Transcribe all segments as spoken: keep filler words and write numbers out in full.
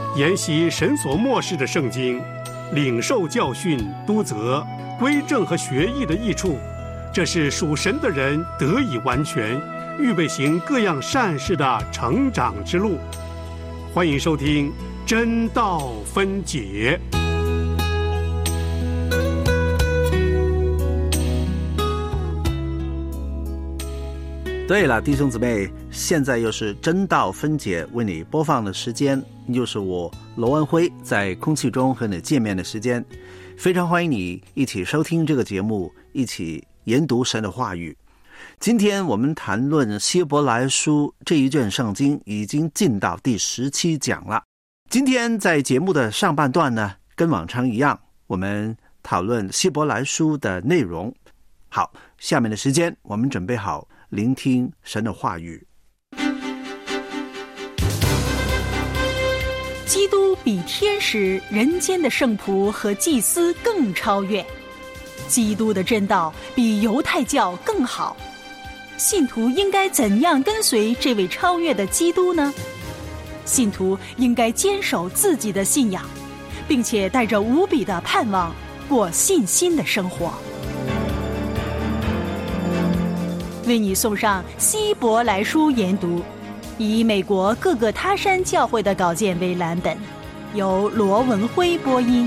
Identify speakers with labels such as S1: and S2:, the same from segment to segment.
S1: 研习神所默示的圣经，领受教训、督责、归正和学艺的益处，这是属神的人得以完全，预备行各样善事的成长之路。欢迎收听真道分解。
S2: 对了，弟兄姊妹，现在又是真道分解为你播放的时间，又是我罗文辉在空气中和你见面的时间。非常欢迎你一起收听这个节目，一起研读神的话语。今天我们谈论希伯来书这一卷圣经已经进到第十七讲了。今天在节目的上半段呢，跟往常一样，我们讨论希伯来书的内容。好，下面的时间我们准备好聆听神的话语。
S3: 基督比天使、人间的圣仆和祭司更超越，基督的真道比犹太教更好。信徒应该怎样跟随这位超越的基督呢？信徒应该坚守自己的信仰，并且带着无比的盼望过信心的生活。为你送上希伯来书研读，以美国各个他山教会的稿件为蓝本，由罗文辉播音。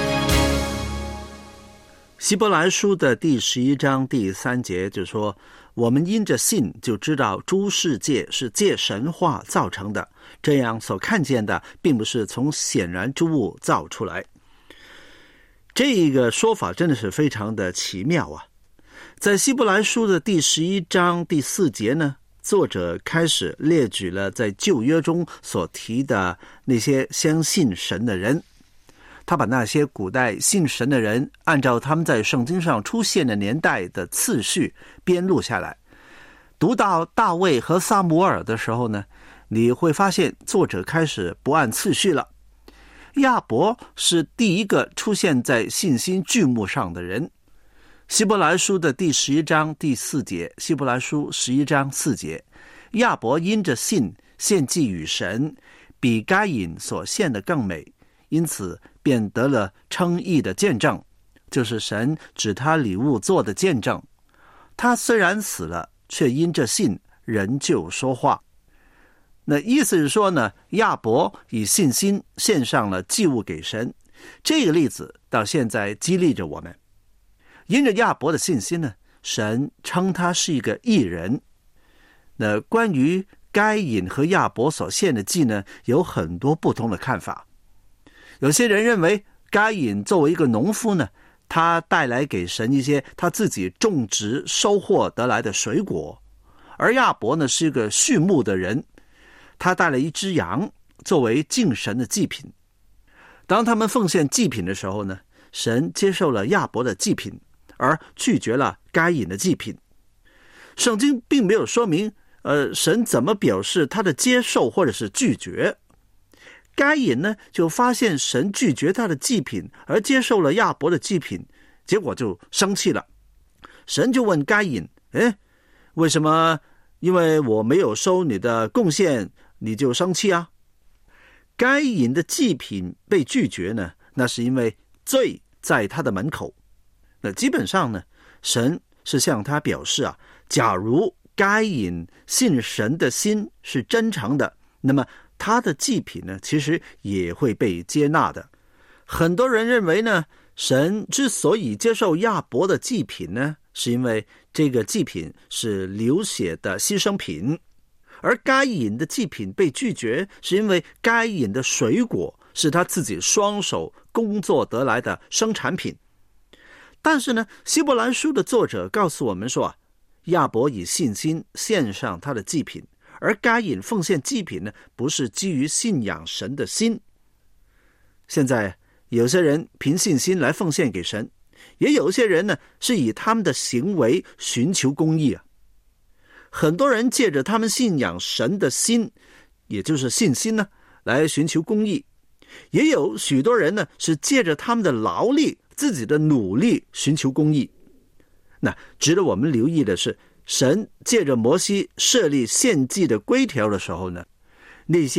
S2: 希伯来书的第十一章第三节就说，我们因着信就知道诸世界是借神话造成的，这样所看见的并不是从显然之物造出来。这个说法真的是非常的奇妙啊。在希伯来书的第十一章第四节呢，作者开始列举了在旧约中所提的那些相信神的人。他把那些古代信神的人按照他们在圣经上出现的年代的次序编录下来。读到大卫和撒母耳的时候呢，你会发现作者开始不按次序了。亚伯是第一个出现在信心剧目上的人。希伯来书的第十一章第四节，希伯来书十一章四节，亚伯因着信献祭与神，比该隐所献的更美，因此便得了称义的见证，就是神指他礼物做的见证。他虽然死了，却因着信仍旧说话。那意思是说呢，亚伯以信心献上了祭物给神。这个例子到现在激励着我们。因着亚伯的信心呢，神称他是一个义人。那关于该隐和亚伯所献的祭呢，有很多不同的看法。有些人认为该隐作为一个农夫呢，他带来给神一些他自己种植收获得来的水果，而亚伯呢是一个畜牧的人，他带了一只羊作为敬神的祭品。当他们奉献祭品的时候呢，神接受了亚伯的祭品，而拒绝了该隐的祭品。圣经并没有说明呃，神怎么表示他的接受或者是拒绝。该隐呢就发现神拒绝他的祭品，而接受了亚伯的祭品，结果就生气了。神就问该隐，诶，为什么因为我没有收你的贡献你就生气啊？该隐的祭品被拒绝呢，那是因为罪在他的门口。那基本上呢，神是向他表示啊，假如该隐信神的心是真诚的，那么他的祭品呢，其实也会被接纳的。很多人认为呢，神之所以接受亚伯的祭品呢，是因为这个祭品是流血的牺牲品，而该隐的祭品被拒绝，是因为该隐的水果是他自己双手工作得来的生产品。但是呢，希伯来书的作者告诉我们说啊，亚伯以信心献上他的祭品，而该隐奉献祭品呢，不是基于信仰神的心。现在有些人凭信心来奉献给神，也有些人呢是以他们的行为寻求公义啊。很多人借着他们信仰神的心，也就是信心呢，来寻求公义。也有许多人呢是借着他们的劳力、自己的努力寻求公义。那值得我们留意的是，神借着摩西设立献祭的规条的时候呢，那些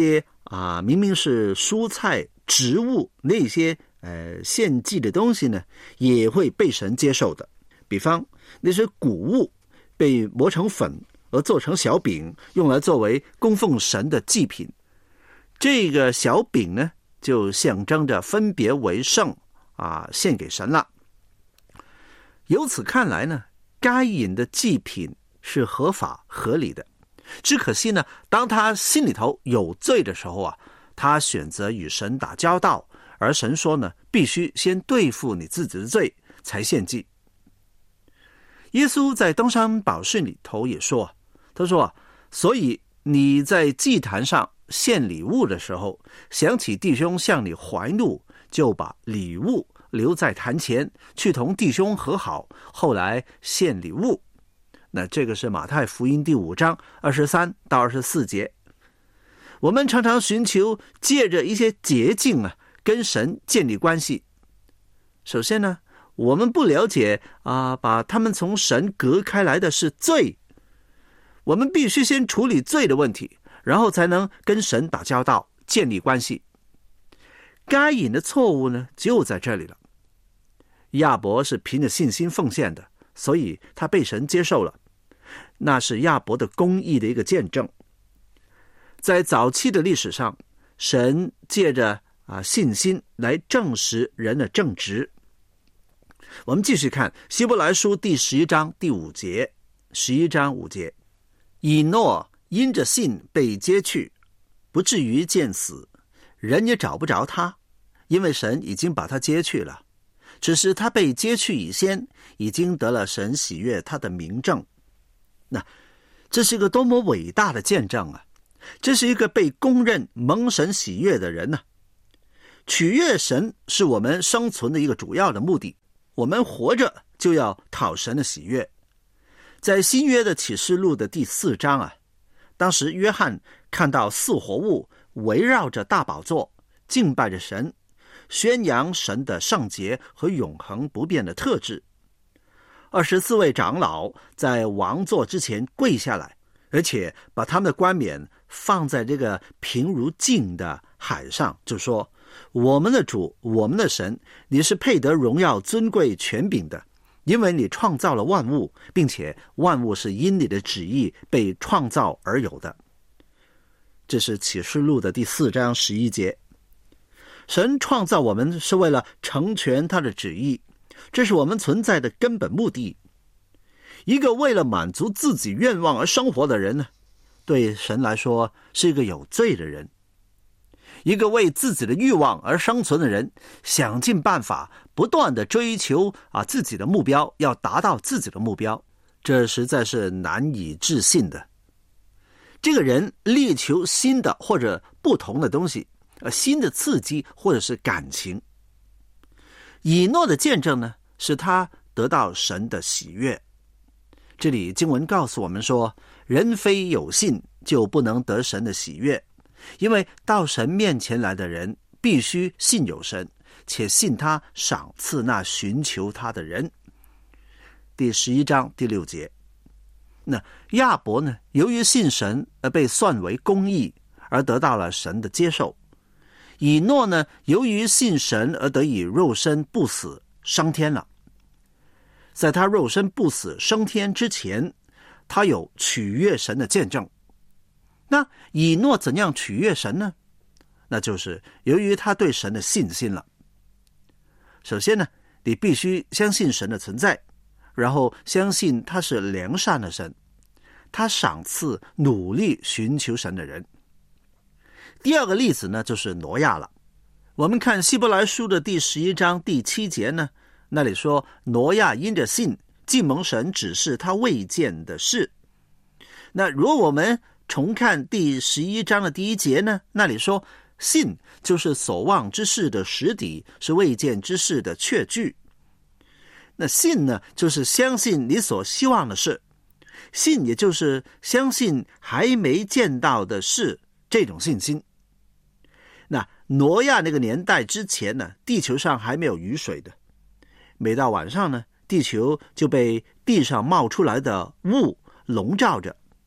S2: 啊，明明是蔬菜、植物那些呃献祭的东西呢，也会被神接受的。比方那些谷物被磨成粉而做成小饼，用来作为供奉神的祭品。这个小饼呢，就象征着分别为圣啊，献给神了。由此看来呢，该隐的祭品是合法合理的。只可惜呢，当他心里头有罪的时候啊，他选择与神打交道，而神说呢，必须先对付你自己的罪才献祭。耶稣在登山宝训里头也说，他说，所以你在祭坛上献礼物的时候，想起弟兄向你怀怒，就把礼物留在坛前，去同弟兄和好，后来献礼物。那这个是马太福音第五章二十三到二十四节。我们常常寻求借着一些捷径啊，跟神建立关系。首先呢，我们不了解啊，把他们从神隔开来的是罪。我们必须先处理罪的问题，然后才能跟神打交道，建立关系。该隐的错误呢，就在这里了。亚伯是凭着信心奉献的，所以他被神接受了，那是亚伯的公义的一个见证。在早期的历史上，神借着啊信心来证实人的正直。我们继续看希伯来书第十一章第五节，十一章五节，以诺因着信被接去，不至于见死，人也找不着他，因为神已经把他接去了。只是他被接去以先，已经得了神喜悦他的明证。那这是一个多么伟大的见证啊！这是一个被公认蒙神喜悦的人呢、啊。取悦神是我们生存的一个主要的目的，我们活着就要讨神的喜悦。在新约的启示录的第四章啊，当时约翰看到四活物围绕着大宝座，敬拜着神，宣扬神的圣洁和永恒不变的特质。二十四位长老在王座之前跪下来，而且把他们的冠冕放在这个平如镜的海上，就说，我们的主，我们的神，你是配得荣耀尊贵权柄的，因为你创造了万物，并且万物是因你的旨意被创造而有的。这是启示录的第四章十一节。神创造我们是为了成全他的旨意，这是我们存在的根本目的。一个为了满足自己愿望而生活的人呢，对神来说是一个有罪的人。一个为自己的欲望而生存的人，想尽办法不断的追求啊自己的目标，要达到自己的目标，这实在是难以置信的。这个人力求新的或者不同的东西，呃，新的刺激或者是感情。以诺的见证呢，使他得到神的喜悦。这里经文告诉我们说，人非有信就不能得神的喜悦，因为到神面前来的人必须信有神，且信他赏赐那寻求他的人。第十一章第六节。那亚伯呢，由于信神而被算为公义，而得到了神的接受。以诺呢，由于信神而得以肉身不死，升天了。在他肉身不死升天之前，他有取悦神的见证。那以诺怎样取悦神呢？那就是由于他对神的信心了。首先呢，你必须相信神的存在，然后相信他是良善的神，他赏赐努力寻求神的人。第二个例子呢，就是挪亚了。我们看希伯来书的第十一章第七节呢，那里说，挪亚因着信，既蒙神指示他未见的事。那如果我们重看第十一章的第一节呢，那里说，信就是所望之事的实底，是未见之事的确据。那信呢，就是相信你所希望的事，信也就是相信还没见到的事，这种信心。那挪亚那个年代之前呢，地球上还没有雨水的，每到晚上呢，地球就被地上冒出来的雾笼罩着，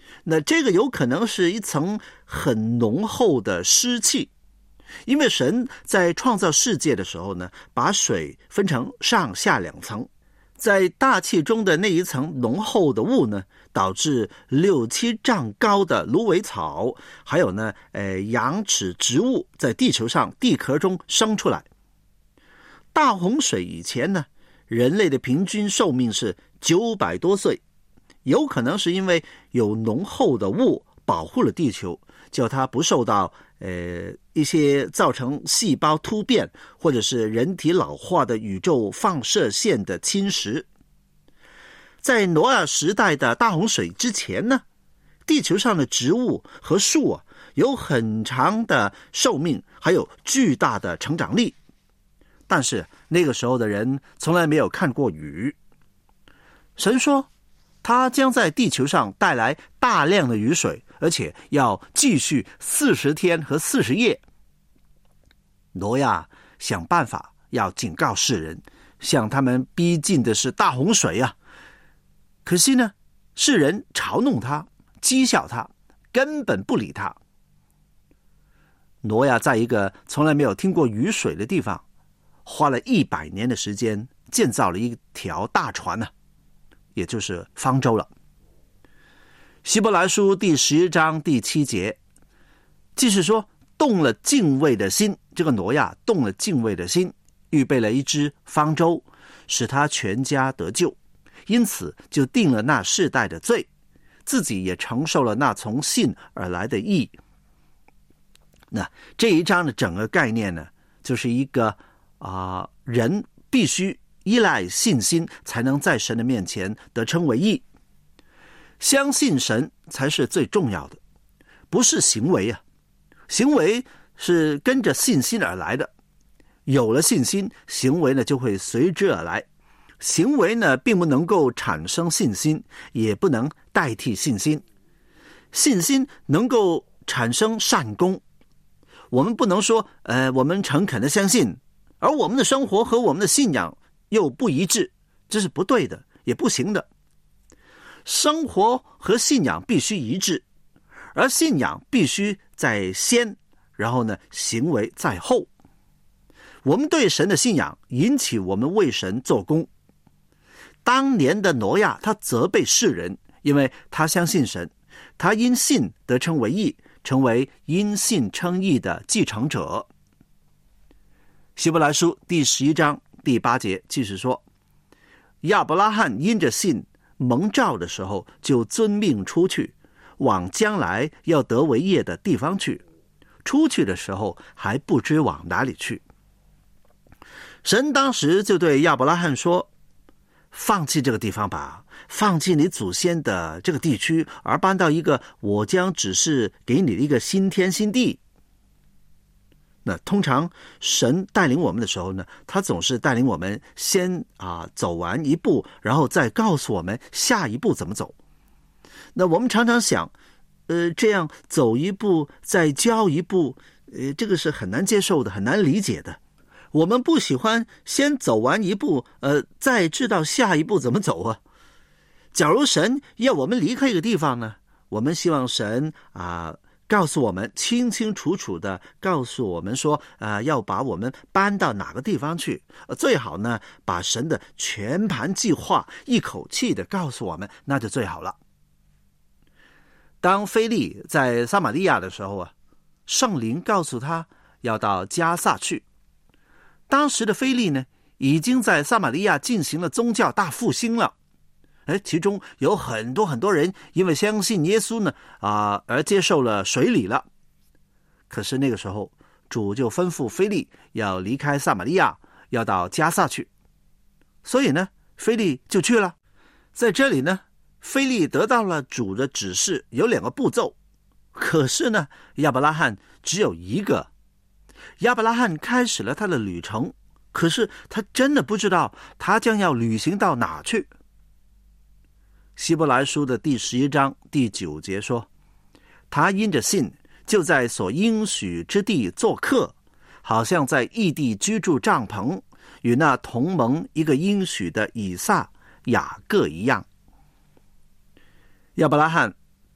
S2: 那这个有可能是一层很浓厚的湿气，因为神在创造世界的时候呢，把水分成上下两层，在大气中的那一层浓厚的雾呢，导致六七丈高的芦苇草，还有呢，呃，羊齿植物在地球上地壳中生出来。大洪水以前呢，人类的平均寿命是九百多岁，有可能是因为有浓厚的雾保护了地球，叫它不受到呃一些造成细胞突变或者是人体老化的宇宙放射线的侵蚀。在挪亚时代的大洪水之前呢，地球上的植物和树啊，有很长的寿命，还有巨大的成长力。但是那个时候的人从来没有看过雨。神说他将在地球上带来大量的雨水，而且要继续四十天和四十夜。挪亚想办法要警告世人，向他们逼近的是大洪水啊！可惜呢，世人嘲弄他，讥笑他，根本不理他。挪亚在一个从来没有听过雨水的地方，花了一百年的时间建造了一条大船呢、啊，也就是方舟了。希伯来书第十一章第七节，即是说动了敬畏的心，这个挪亚动了敬畏的心，预备了一只方舟，使他全家得救，因此就定了那世代的罪，自己也承受了那从信而来的义。那这一章的整个概念呢，就是一个啊、呃，人必须依赖信心，才能在神的面前得称为义。相信神才是最重要的，不是行为啊。行为是跟着信心而来的，有了信心，行为呢就会随之而来。行为呢并不能够产生信心，也不能代替信心。信心能够产生善功。我们不能说呃，我们诚恳的相信，而我们的生活和我们的信仰又不一致，这是不对的，也不行的。生活和信仰必须一致，而信仰必须在先，然后呢，行为在后。我们对神的信仰引起我们为神做工。当年的挪亚，他责备世人，因为他相信神，他因信得称为义，成为因信称义的继承者。希伯来书第十一章第八节继续说，亚伯拉罕因着信蒙召的时候，就遵命出去，往将来要得为业的地方去。出去的时候还不知往哪里去。神当时就对亚伯拉罕说，放弃这个地方吧，放弃你祖先的这个地区，而搬到一个我将指示给你的一个新天新地。那通常神带领我们的时候呢，他总是带领我们先啊走完一步，然后再告诉我们下一步怎么走。那我们常常想，呃，这样走一步再教一步，呃，这个是很难接受的，很难理解的。我们不喜欢先走完一步，呃，再知道下一步怎么走啊。假如神要我们离开一个地方呢，我们希望神啊、呃、告诉我们，清清楚楚的告诉我们说，啊、呃，要把我们搬到哪个地方去。呃，最好呢，把神的全盘计划一口气的告诉我们，那就最好了。当腓利在撒玛利亚的时候啊，圣灵告诉他要到加萨去。当时的腓利呢，已经在撒玛利亚进行了宗教大复兴了。哎，其中有很多很多人因为相信耶稣呢，啊、呃，而接受了水礼了。可是那个时候，主就吩咐腓利要离开撒玛利亚，要到加萨去。所以呢，腓利就去了。在这里呢，腓利得到了主的指示，有两个步骤。可是呢，亚伯拉罕只有一个。亚伯拉罕开始了他的旅程，可是他真的不知道他将要旅行到哪去。希伯来书的第十一章第九节说，他因着信，就在所应许之地做客，好像在异地居住帐篷，与那同盟一个应许的以撒、雅各一样。亚伯拉罕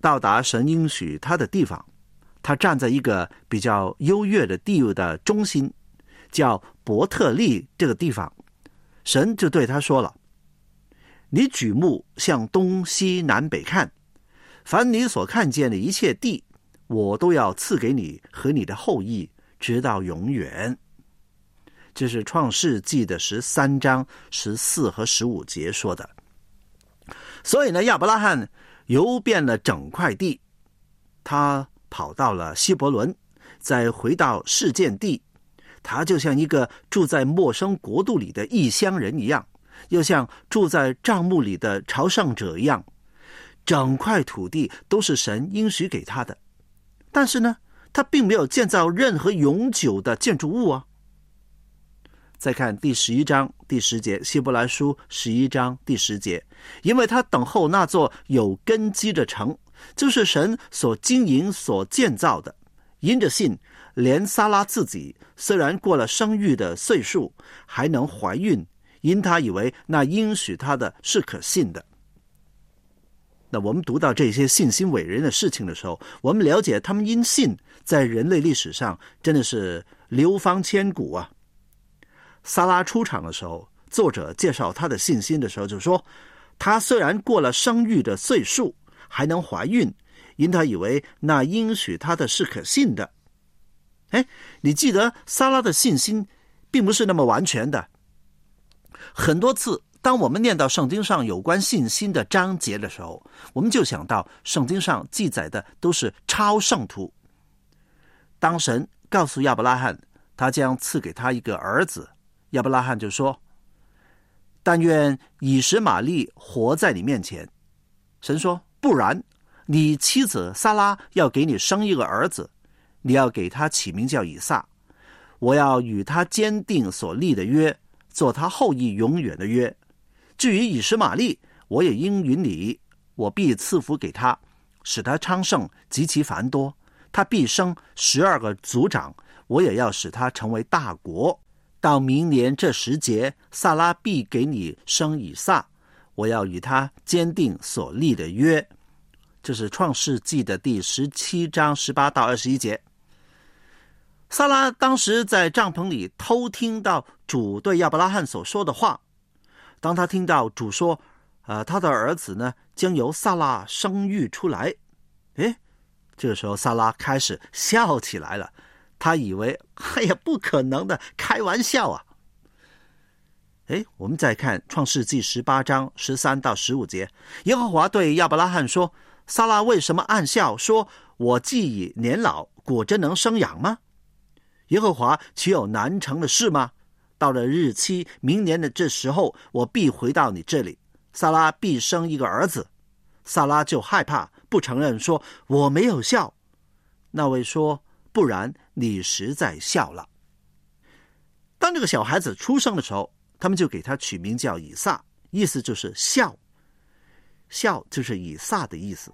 S2: 到达神应许他的地方，他站在一个比较优越的地位的中心，叫伯特利这个地方。神就对他说了，你举目向东西南北看，凡你所看见的一切地，我都要赐给你和你的后裔，直到永远。这是创世纪的十三章十四和十五节说的。所以呢，亚伯拉罕游遍了整块地，他跑到了希伯伦，再回到示剑地。他就像一个住在陌生国度里的异乡人一样，又像住在帐幕里的朝圣者一样。整块土地都是神应许给他的，但是呢，他并没有建造任何永久的建筑物啊。再看第十一章第十节，希伯来书十一章第十节，因为他等候那座有根基的城，就是神所经营所建造的。因着信，连撒拉自己虽然过了生育的岁数，还能怀孕，因他以为那应许他的是可信的。那我们读到这些信心伟人的事情的时候，我们了解他们因信在人类历史上真的是流芳千古啊。撒拉出场的时候，作者介绍他的信心的时候就说，他虽然过了生育的岁数，还能怀孕，因他以为那应许他的是可信的。哎，你记得撒拉的信心并不是那么完全的。很多次当我们念到圣经上有关信心的章节的时候，我们就想到圣经上记载的都是超圣徒。当神告诉亚伯拉罕他将赐给他一个儿子，亚伯拉罕就说，但愿以实玛利活在你面前。神说，不然，你妻子撒拉要给你生一个儿子，你要给他起名叫以撒，我要与他坚定所立的约，做他后裔永远的约。至于以实玛利，我也应允你，我必赐福给他，使他昌盛极其繁多，他必生十二个族长，我也要使他成为大国。到明年这时节，撒拉必给你生以撒，我要与他坚定所立的约。这是创世纪的第十七章十八到二十一节。撒拉当时在帐篷里偷听到主对亚伯拉罕所说的话。当他听到主说，呃，他的儿子呢将由撒拉生育出来，诶，这个时候撒拉开始笑起来了。他以为，哎呀，不可能的，开玩笑啊！诶，我们再看创世纪十八章十三到十五节，耶和华对亚伯拉罕说，撒拉为什么暗笑，说我既已年老，果真能生养吗？耶和华岂有难成的事吗？到了日期，明年的这时候，我必回到你这里，撒拉必生一个儿子。撒拉就害怕，不承认，说我没有笑。那位说，不然你实在笑了。当这个小孩子出生的时候，他们就给他取名叫以撒，意思就是笑，笑就是以撒的意思。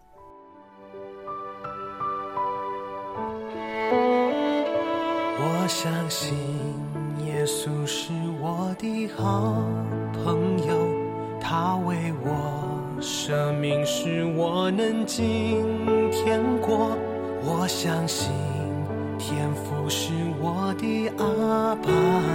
S4: 我相信耶稣是我的好朋友，他为我舍命使我能进天国。我相信天父是我的阿爸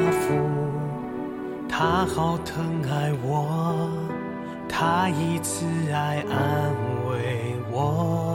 S4: 父，他好疼爱我，他以慈爱安慰我。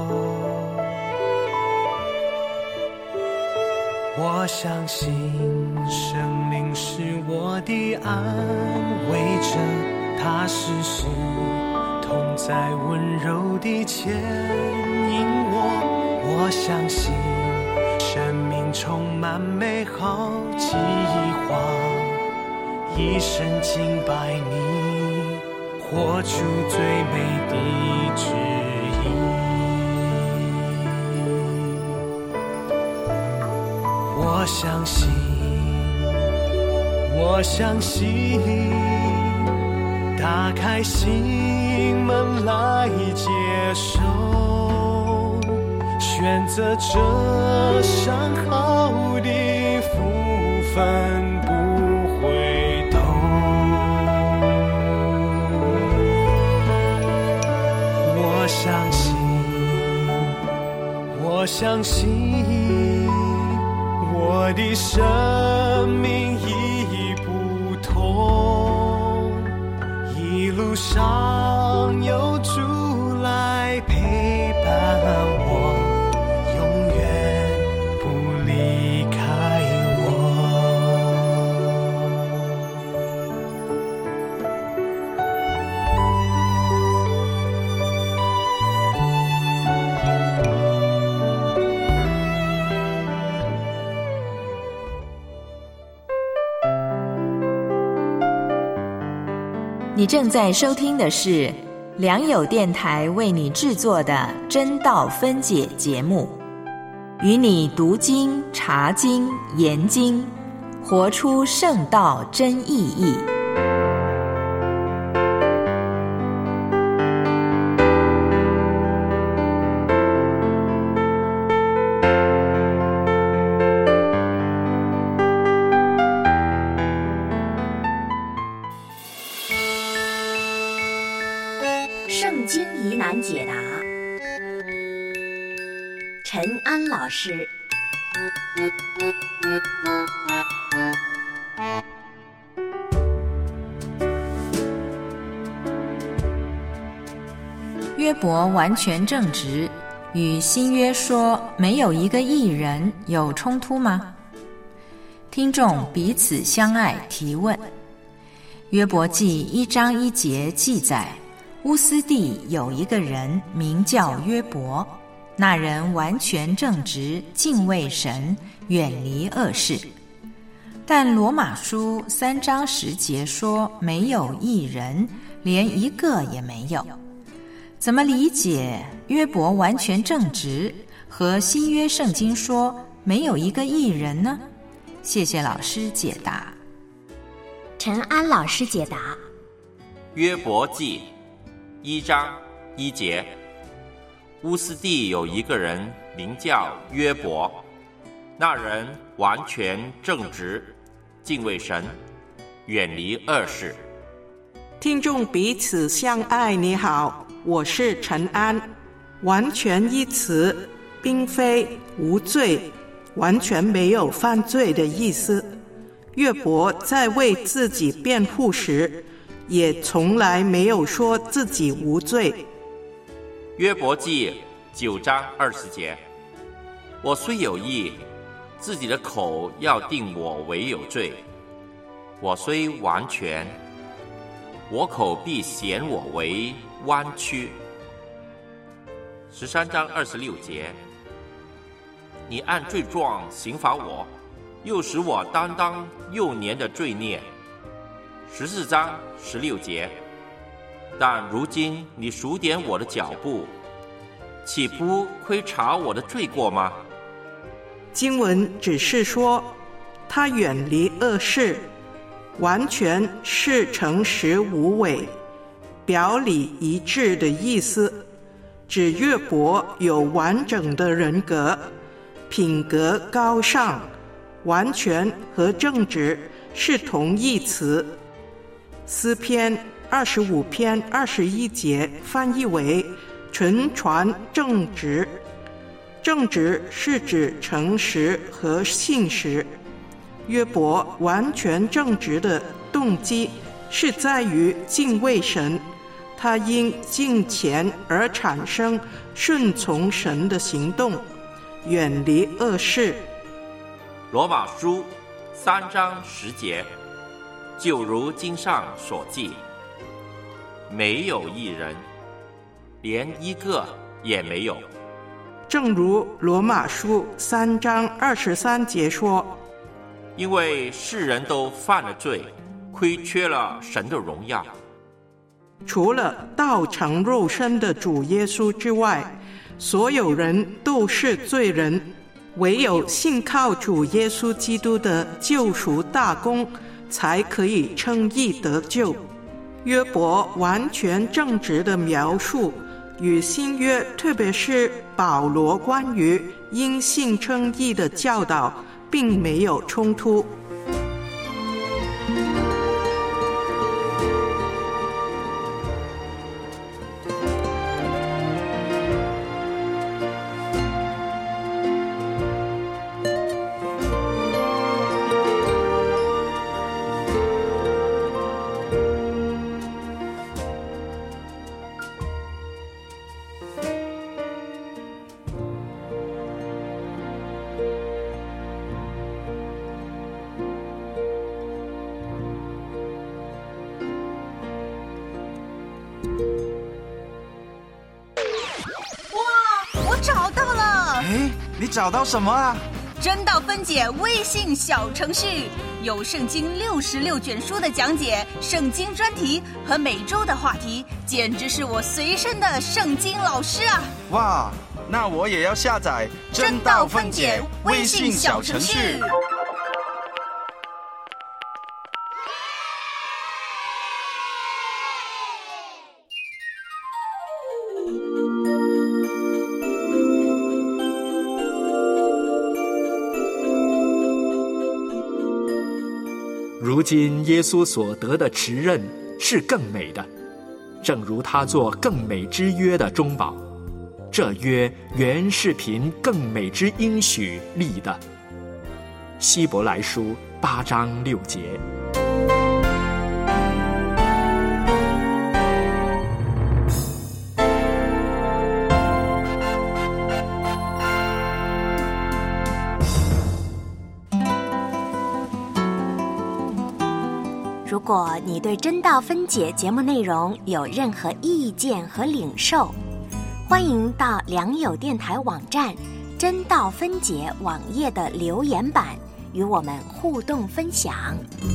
S4: 我相信圣灵是我的安慰者，他时时同在温柔地牵引我。我相信生命充满美好计划，一生敬拜你，活出最美的旨意。我相信，我相信，打开心门来接受，选择这上好的福分不回头。我相信相信我的生命已不同，一路上有主来陪伴我，永远不离开我。
S5: 你正在收听的是良友电台为你制作的真道分解节目，与你读经、查经、研经，活出圣道真意义。
S6: 圣经疑难解答，陈安老师。
S5: 约伯完全正直，与新约说没有一个义人有冲突吗？听众彼此相爱提问。约伯记一章一节记载，乌斯地有一个人名叫约伯，那人完全正直，敬畏神，远离恶事。但罗马书三章十节说没有义人，连一个也没有。怎么理解约伯完全正直和新约圣经说没有一个义人呢？谢谢老师解答。
S6: 陈安老师解答。
S7: 约伯记一章一节，乌斯地有一个人名叫约伯，那人完全正直，敬畏神，远离恶事。
S8: 听众彼此相爱，你好，我是陈安。完全一词并非无罪，完全没有犯罪的意思。约伯在为自己辩护时，也从来没有说自己无罪。
S7: 约伯记九章二十节，我虽有义，自己的口要定我为有罪；我虽完全，我口必显我为弯曲。十三章二十六节，你按罪状刑罚我，又使我担当幼年的罪孽。十四章十六节，但如今你数点我的脚步，岂不窥察我的罪过吗？
S8: 经文只是说他远离恶事，完全是诚实无伪，表里一致的意思，指约伯有完整的人格，品格高尚，完全和正直是同义词。诗篇二十五篇二十一节翻译为纯全正直。正直是指诚实和信实。约伯完全正直的动机是在于敬畏神，他因敬虔而产生顺从神的行动，远离恶事。
S7: 罗马书三章十节，就如经上所记，没有一人，连一个也没有。
S8: 正如罗马书三章二十三节说，
S7: 因为世人都犯了罪，亏缺了神的荣耀。
S8: 除了道成肉身的主耶稣之外，所有人都是罪人，唯有信靠主耶稣基督的救赎大功，才可以称义得救。约伯完全正直的描述与新约，特别是保罗关于因信称义的教导，并没有冲突。
S9: 你找到什么啊？
S10: 真道分解微信小程序，有圣经六十六卷书的讲解，圣经专题和每周的话题，简直是我随身的圣经老师啊！
S9: 哇，那我也要下载真道分解微信小程序。
S11: 如今耶稣所得的持任是更美的，正如他做更美之约的中保，这约原是凭更美之应许立的。希伯来书八章六节。
S6: 如果你对真道分解节目内容有任何意见和领受，欢迎到良友电台网站真道分解网页的留言板与我们互动分享。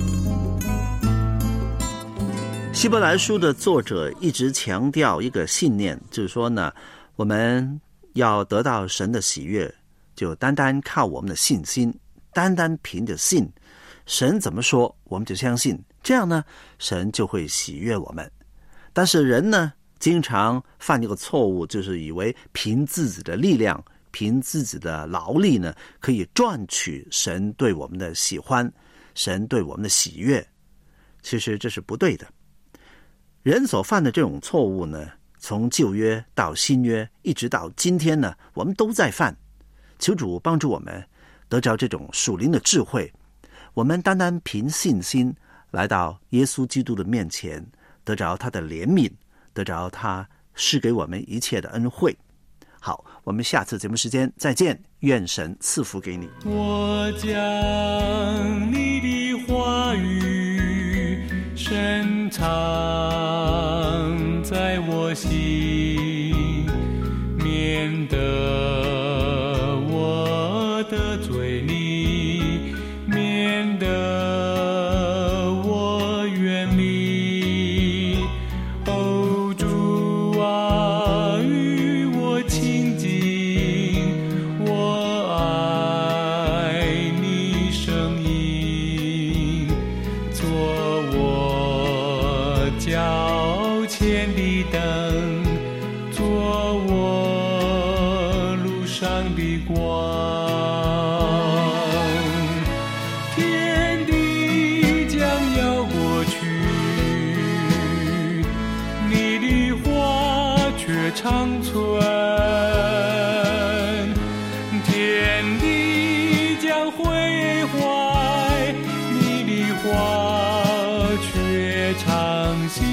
S2: 希伯来书的作者一直强调一个信念，就是说呢，我们要得到神的喜悦，就单单靠我们的信心，单单凭着信，神怎么说我们就相信，这样呢，神就会喜悦我们。但是人呢，经常犯一个错误，就是以为凭自己的力量，凭自己的劳力呢，可以赚取神对我们的喜欢，神对我们的喜悦。其实这是不对的。人所犯的这种错误呢，从旧约到新约，一直到今天呢，我们都在犯。求主帮助我们得着这种属灵的智慧，我们单单凭信心来到耶稣基督的面前，得着他的怜悯，得着他施给我们一切的恩惠。好，我们下次节目时间再见，愿神赐福给你。
S4: 我将你的话语深藏在我心，免得我得罪你，免得我远离。哦，主啊，与我亲近，我爱你声音，做我脚前的灯，做我路上的光。天地将要过去，你的话却长存。天地将毁坏，你的话却长新。